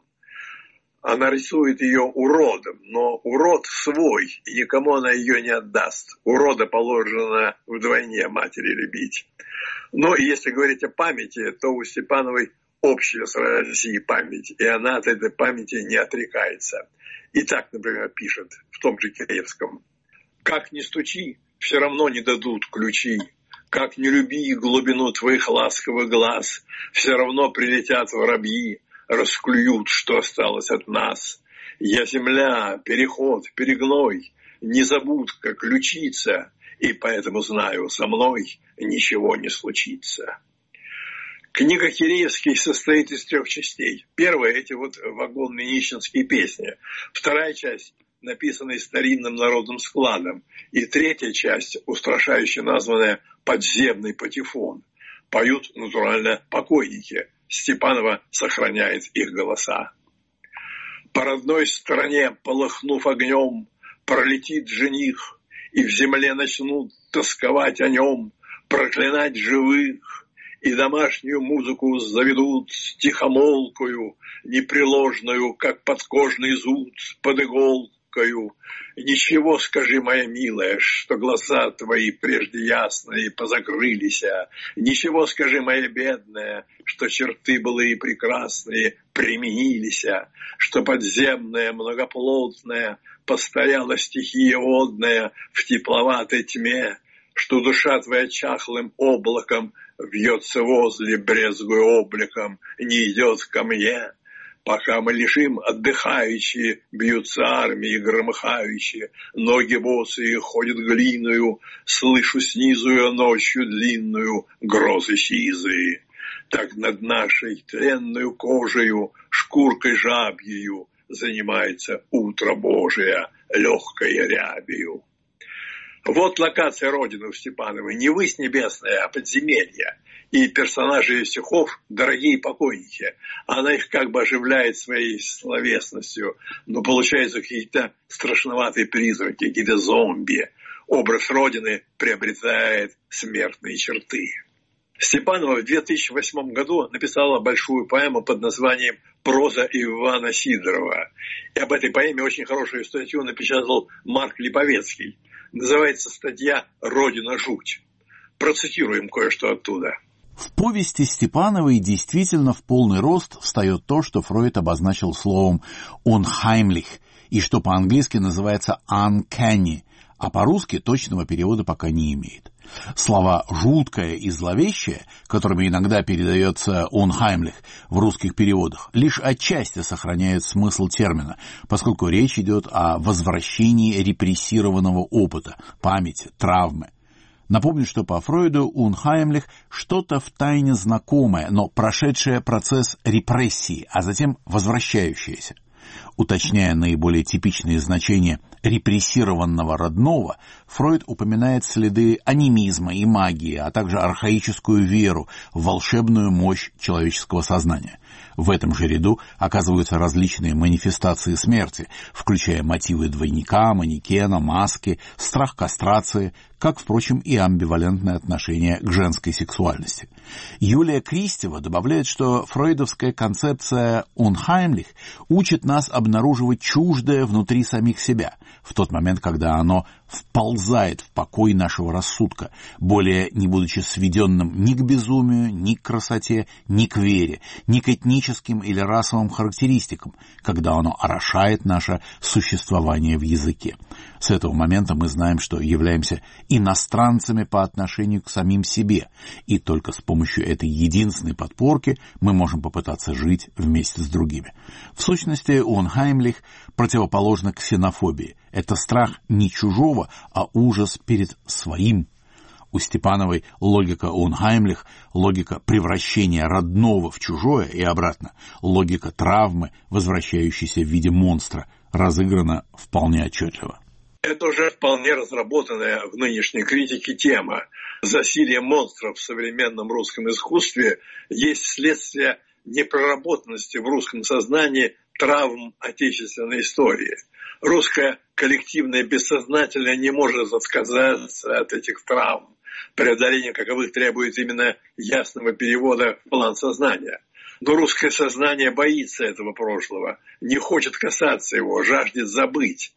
Она рисует ее уродом, но урод свой, и никому она ее не отдаст. Урода положено вдвойне матери любить. Но если говорить о памяти, то у Степановой общая с Россией память, и она от этой памяти не отрекается. И так, например, пишет в том же Киреевском: «Как ни стучи, все равно не дадут ключи. Как не люби глубину твоих ласковых глаз, все равно прилетят воробьи, расклюют, что осталось от нас. Я земля, переход, перегной, незабудка, ключица, и поэтому знаю, со мной ничего не случится». Книга Киреевский состоит из трех частей. Первая – эти вот вагонные нищенские песни. Вторая часть написанная старинным народным складом. И третья часть, устрашающе названная «Подземный патефон». Поют, натурально, покойники. Степанова сохраняет их голоса. По родной стороне, полыхнув огнем, пролетит жених, и в земле начнут тосковать о нем, проклинать живых, и домашнюю музыку заведут тихомолкую, непреложную, как подкожный зуд под иголкою. Ничего, скажи, моя милая, что глаза твои прежде ясные позакрылись. Ничего, скажи, моя бедная, что черты былые прекрасные применились, что подземная, многоплотная, постояла стихия водная в тепловатой тьме, что душа твоя чахлым облаком вьется возле, брезгуя обликом, не идет ко мне. Пока мы лежим отдыхающие, бьются армии громыхающие, ноги босые ходят глиною, слышу снизу я ночью длинную грозы сизые. Так над нашей тленною кожею, шкуркой жабьею, занимается утро Божие легкой рябью. Вот локация родины у Степановой. Не высь небесная, а подземелье. И персонажи ее стихов – дорогие покойники. Она их как бы оживляет своей словесностью, но получаются какие-то страшноватые призраки, какие-то зомби. Образ родины приобретает смертные черты. Степанова в две тысячи восьмом году написала большую поэму под названием «Проза Ивана Сидорова». И об этой поэме очень хорошую статью напечатал Марк Липовецкий. Называется статья «Родина жуть». Процитируем кое-что оттуда. В повести Степановой действительно в полный рост встает то, что Фройд обозначил словом «unheimlich», и что по-английски называется «uncanny», а по-русски точного перевода пока не имеет. Слова «жуткое» и «зловещее», которыми иногда передается «unheimlich» в русских переводах, лишь отчасти сохраняют смысл термина, поскольку речь идет о возвращении репрессированного опыта, памяти, травмы. Напомню, что по Фройду «unheimlich» что-то втайне знакомое, но прошедшее процесс репрессии, а затем возвращающееся. Уточняя наиболее типичные значения репрессированного родного, Фройд упоминает следы анимизма и магии, а также архаическую веру в волшебную мощь человеческого сознания. В этом же ряду оказываются различные манифестации смерти, включая мотивы двойника, манекена, маски, страх кастрации, как, впрочем, и амбивалентное отношение к женской сексуальности. Юлия Кристева добавляет, что фройдовская концепция «unheimlich» учит нас обнаруживать чуждое внутри самих себя, в тот момент, когда оно вползает в покой нашего рассудка, более не будучи сведенным ни к безумию, ни к красоте, ни к вере, ни к этническому этническим или расовым характеристикам, когда оно орошает наше существование в языке. С этого момента мы знаем, что являемся иностранцами по отношению к самим себе, и только с помощью этой единственной подпорки мы можем попытаться жить вместе с другими. В сущности, Унхаймлих противоположно ксенофобии. Это страх не чужого, а ужас перед своим. У Степановой логика Унхаймлих, логика превращения родного в чужое и обратно, логика травмы, возвращающейся в виде монстра, разыграна вполне отчетливо. Это уже вполне разработанная в нынешней критике тема. Засилье монстров в современном русском искусстве есть следствие непроработанности в русском сознании травм отечественной истории. Русское коллективное бессознательное не может отказаться от этих травм. Преодоление каковых требует именно ясного перевода в план сознания. Но русское сознание боится этого прошлого, не хочет касаться его, жаждет забыть.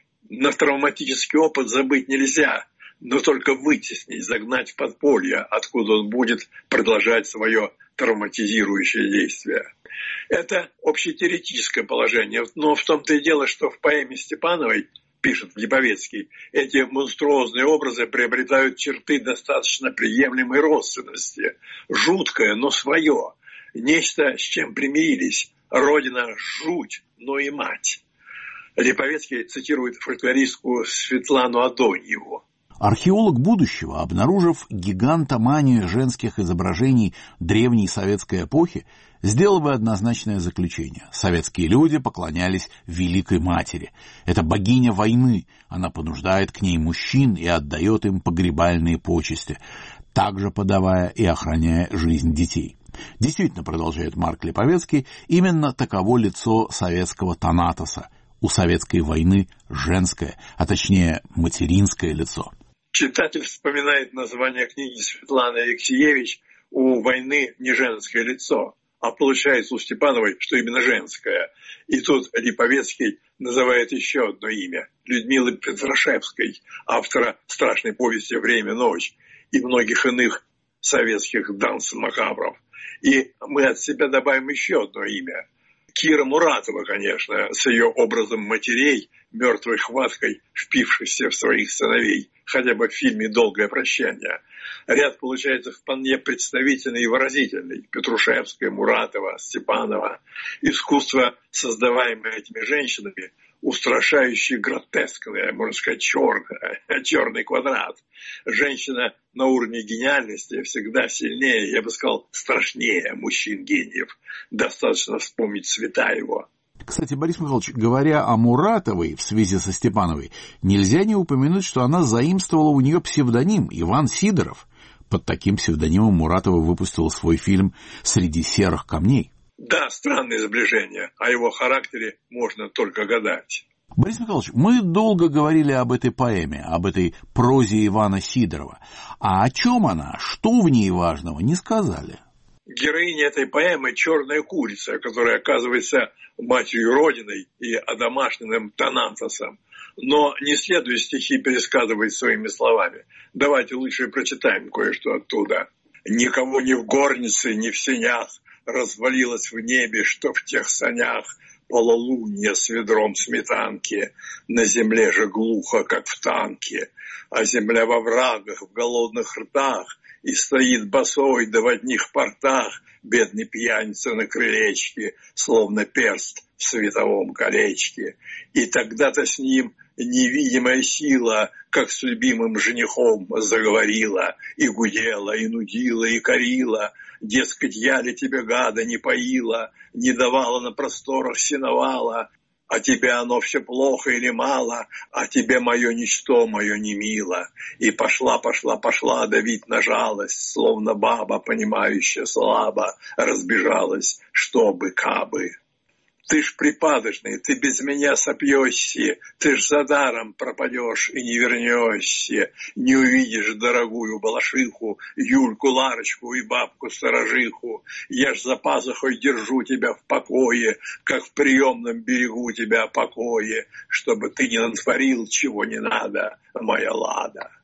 На травматический опыт забыть нельзя, но только вытеснить, загнать в подполье, откуда он будет продолжать свое травматизирующее действие. Это общетеоретическое положение, но в том-то и дело, что в поэме Степановой, пишет Липовецкий, эти монструозные образы приобретают черты достаточно приемлемой родственности. Жуткое, но свое. Нечто, с чем примирились. Родина – жуть, но и мать. Липовецкий цитирует фольклористку Светлану Адоньеву. Археолог будущего, обнаружив гигантоманию женских изображений древней советской эпохи, сделал бы однозначное заключение. Советские люди поклонялись Великой Матери. Это богиня войны. Она понуждает к ней мужчин и отдает им погребальные почести, также подавая и охраняя жизнь детей. Действительно, продолжает Марк Липовецкий, именно таково лицо советского Танатоса. У советской войны женское, а точнее материнское лицо. Читатель вспоминает название книги Светланы Алексеевич «У войны не женское лицо», а получается у Степановой, что именно женское. И тут Липовецкий называет еще одно имя – Людмилы Петрашевской, автора страшной повести «Время, ночь» и многих иных советских данс макабров. И мы от себя добавим еще одно имя – Кира Муратова, конечно, с ее образом матерей, мертвой хваткой, впившихся в своих сыновей, хотя бы в фильме «Долгое прощание». Ряд получается вполне представительный и выразительный. Петрушевская, Муратова, Степанова. Искусство, создаваемое этими женщинами, устрашающее, гротескное, можно сказать, черное, черный квадрат. Женщина на уровне гениальности всегда сильнее, я бы сказал, страшнее мужчин-гениев. Достаточно вспомнить Цветаеву. Кстати, Борис Михайлович, говоря о Муратовой в связи со Степановой, нельзя не упомянуть, что она заимствовала у нее псевдоним Иван Сидоров. Под таким псевдонимом Муратова выпустила свой фильм «Среди серых камней». Да, странное сближение. О его характере можно только гадать. Борис Михайлович, мы долго говорили об этой поэме, об этой прозе Ивана Сидорова. А о чем она, что в ней важного, не сказали. Героиня этой поэмы – черная курица, которая оказывается матерью Родиной и одомашненным Танатосом. Но не следует стихи пересказывать своими словами. Давайте лучше прочитаем кое-что оттуда. «Никого ни в горнице, ни в сенях развалилось в небе, что в тех санях полулунья с ведром сметанки, на земле же глухо, как в танке, а земля во врагах, в голодных ртах, и стоит босой да в одних портах бедный пьяница на крылечке, словно перст в световом колечке. И тогда-то с ним невидимая сила, как с любимым женихом, заговорила, и гудела, и нудила, и корила. Дескать, я ли тебя, гада, не поила, не давала на просторах сеновала, а тебе оно все плохо или мало, а тебе мое ничто, мое не мило. И пошла, пошла, пошла давить на жалость, словно баба, понимающая слабо, разбежалась, чтобы кабы. Ты ж припадочный, ты без меня сопьешься, ты ж за даром пропадешь и не вернешься, не увидишь дорогую балашиху, Юльку Ларочку и бабку-сторожиху. Я ж за пазухой держу тебя в покое, как в приемном берегу тебя покое, чтобы ты не натворил, чего не надо, моя лада.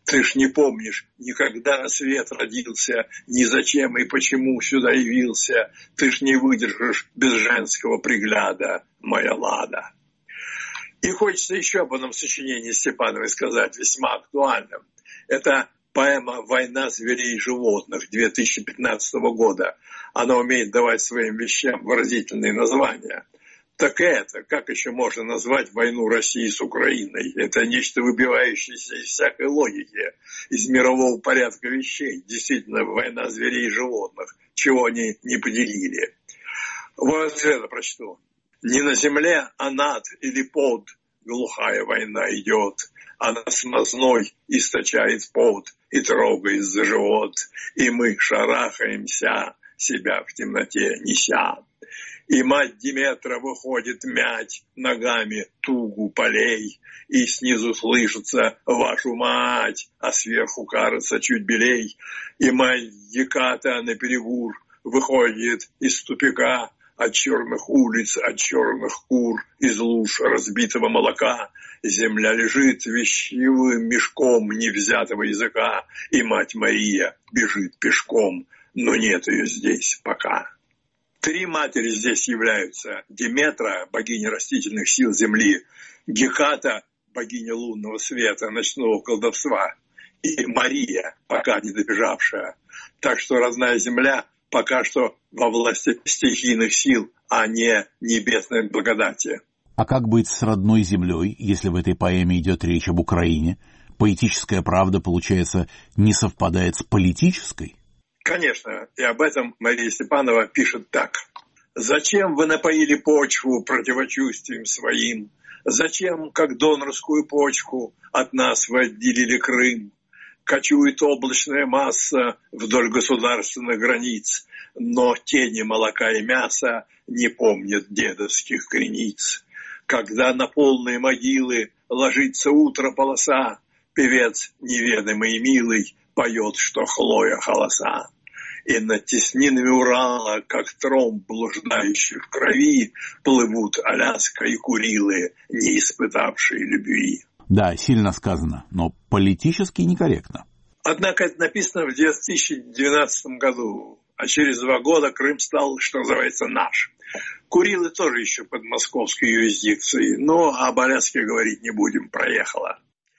Ты ж не помнишь, никогда на свет родился, ни зачем и почему сюда явился. Ты ж не выдержишь без женского пригляда, моя Лада. И хочется еще об одном сочинении Степановой сказать, весьма актуальном. Это поэма «Война зверей и животных» две тысячи пятнадцатого года. Она умеет давать своим вещам выразительные названия. Так это, как еще можно назвать войну России с Украиной? Это нечто выбивающееся из всякой логики, из мирового порядка вещей. Действительно, война зверей и животных, чего они не поделили. Вот это прочту. Не на земле, а над или под глухая война идет. Она смазной источает пот и трогает за живот. И мы шарахаемся, себя в темноте неся. И мать Диметра выходит мять ногами тугу полей, и снизу слышится «Вашу мать!», а сверху кажется чуть белей. И мать Геката на перегур выходит из тупика, от черных улиц, от черных кур, из луж разбитого молока. Земля лежит вещевым мешком невзятого языка, и мать Мария бежит пешком, но нет ее здесь пока. Три матери здесь являются. Диметра, богиня растительных сил земли, Геката, богиня лунного света, ночного колдовства, и Мария, пока не добежавшая. Так что родная земля пока что во власти стихийных сил, а не небесной благодати. А как быть с родной землей, если в этой поэме идет речь об Украине? Поэтическая правда, получается, не совпадает с политической? Конечно, и об этом Мария Степанова пишет так. «Зачем вы напоили почву противочувствием своим? Зачем, как донорскую почку, от нас вы отделили Крым? Кочует облачная масса вдоль государственных границ, но тени молока и мяса не помнят дедовских крениц. Когда на полные могилы ложится утро полоса, певец неведомый и милый поет, что Хлоя холоса. И над теснинами Урала, как тромб, блуждающий в крови, плывут Аляска и Курилы, не испытавшие любви». Да, сильно сказано, но политически некорректно. Однако это написано в две тысячи двенадцатом году, а через два года Крым стал, что называется, наш. Курилы тоже еще под московской юрисдикцией, но об Аляске говорить не будем, проехала.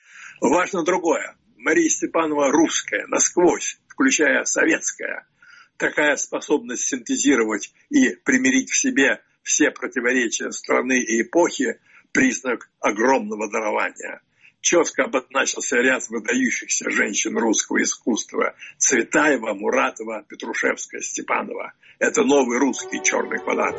Важно другое. Мария Степанова русская, насквозь, включая советская. Такая способность синтезировать и примирить в себе все противоречия страны и эпохи – признак огромного дарования. Четко обозначился ряд выдающихся женщин русского искусства – Цветаева, Муратова, Петрушевская, Степанова. Это новый русский черный квадрат.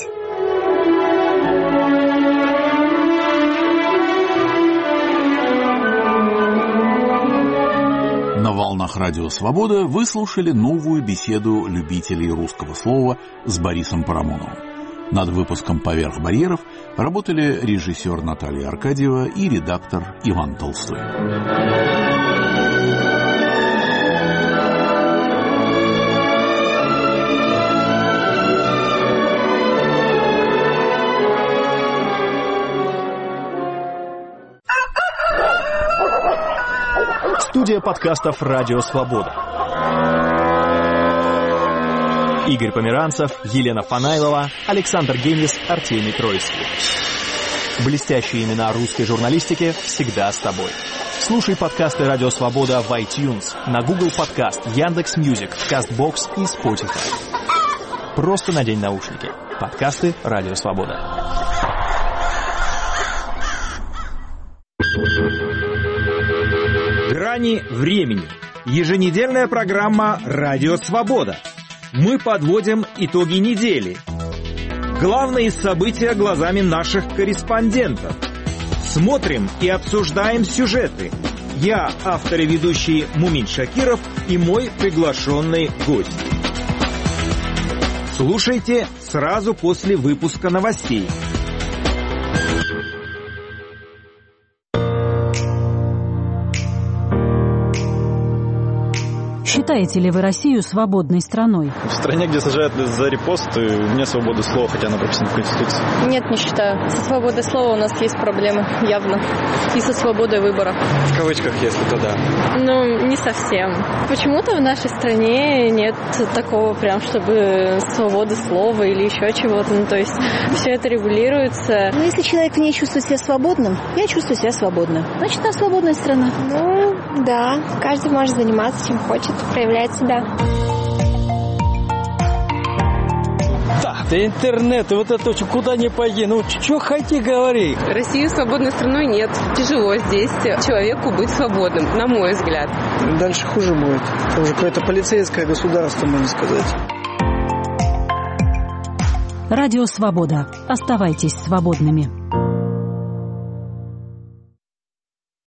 На волнах Радио Свобода вы слушали новую беседу любителей русского слова с Борисом Парамоновым. Над выпуском «Поверх барьеров» работали режиссер Наталья Аркадьева и редактор Иван Толстой. Студия подкастов «Радио Свобода». Игорь Померанцев, Елена Фанайлова, Александр Генис, Артемий Троицкий. Блестящие имена русской журналистики всегда с тобой. Слушай подкасты «Радио Свобода» в iTunes, на Google Подкаст, Яндекс.Мьюзик, Кастбокс и Spotify. Просто надень наушники. Подкасты «Радио Свобода». Грани времени. Еженедельная программа «Радио Свобода». Мы подводим итоги недели. Главные события глазами наших корреспондентов. Смотрим и обсуждаем сюжеты. Я, автор и ведущий Мумин Шакиров, и мой приглашенный гость. Слушайте сразу после выпуска новостей. Считаете ли вы Россию свободной страной? В стране, где сажают за репосты, вне свободы слова, хотя она прописана в Конституции. Нет, не считаю. Со свободой слова у нас есть проблемы, явно. И со свободой выбора. В кавычках, если то да. Ну, не совсем. Почему-то в нашей стране нет такого прям, чтобы свободы слова или еще чего-то. Ну, то есть все это регулируется. Ну, если человек в ней чувствует себя свободным, я чувствую себя свободно. Значит, она свободная страна. Ну, да. Каждый может заниматься чем хочет, проявлять себя. Да, интернет, и вот это куда ни пойди, ну что хоти говори. Россию свободной страной нет. Тяжело здесь человеку быть свободным, на мой взгляд. Дальше хуже будет. Это уже какое-то полицейское государство, можно сказать. Радио «Свобода». Оставайтесь свободными.